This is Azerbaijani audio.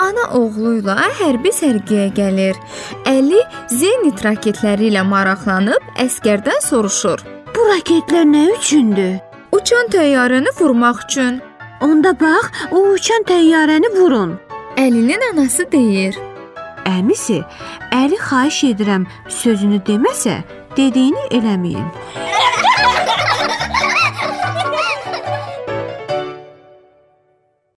ana oğluyla hərbi sərgiyə gəlir. Əli zenit raketləri ilə maraqlanıb əsgərdən soruşur. Bu raketlər nə üçündür? Uçan təyyarəni vurmaq üçün. Onda bax, o uçan təyyarəni vurun. Əlinin anası deyir. Əmisi, Əli xahiş edirəm sözünü deməsə, dediyini eləməyin.